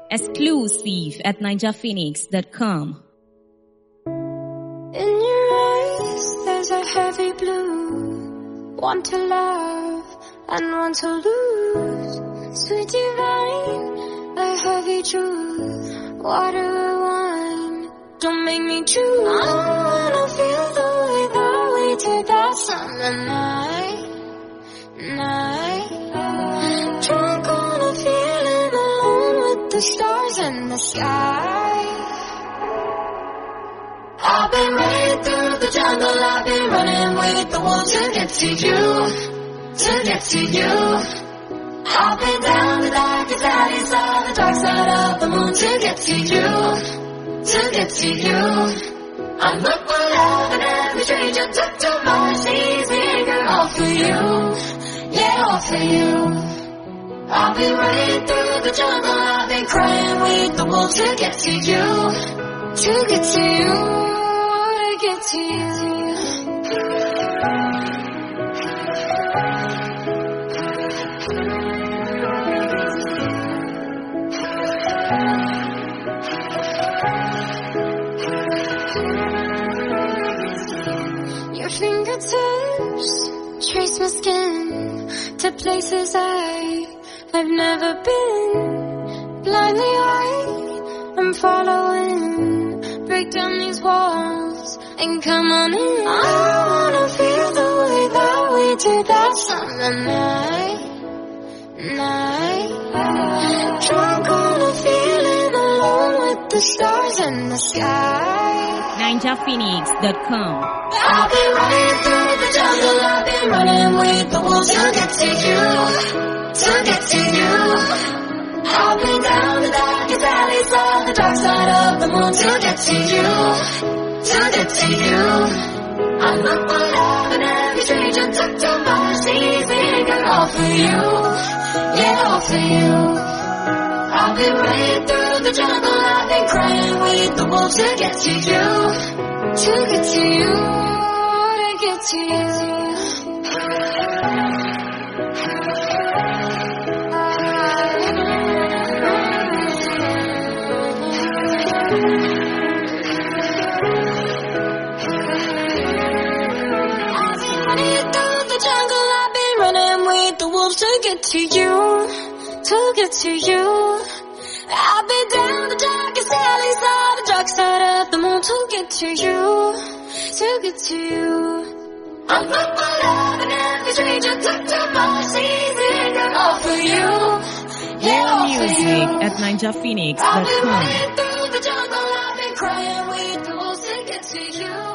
Exclusive at ninjaphoenix.com. In your eyes, there's a heavy blue. One to love and one to lose. Sweet divine, a heavy truth. Water or wine, don't make me choose. I don't wanna feel the way that we did that summer night. Drunk on a feeling, alone with the stars in the sky. I've been running through the jungle, I've been running with the wolves to get to you, to get to you. I've been down the darkest alleys of the dark side of the moon to get to you, to get to you. I look for love and every stranger took to my seas, eager all for you, yeah, all for you. I've been running through the jungle, I've been crying with the wolves to get to you, to get to you. Get to you. Your fingertips trace my skin to places I've never been. Blindly I'm following. Break down these walls and come on in. I wanna feel the way that we did that summer night. Drunk on a feeling, alone with the stars in the sky. ninjaphoenix.com. I've been running through the jungle, I've been running with the wolves to get to you, to get to you. I've been down the darkest alleys of the dark side of the moon to get to you, to get to you. I look for love in every stranger took to my seas, eager all for you, yeah, all for you. I've been running through the jungle, I've been crying with the wolves to get to you, to get to you, to get to you. To get to you, to get to you. I've been down the darkest alleys of the dark side of the moon to get to you, to get to you. I'm looking for love and every stranger took to my seas, all for you, yeah, all for you. Music at ninjaphoenix.com. I've been running through the jungle, I've been crying with the wolves to get to you.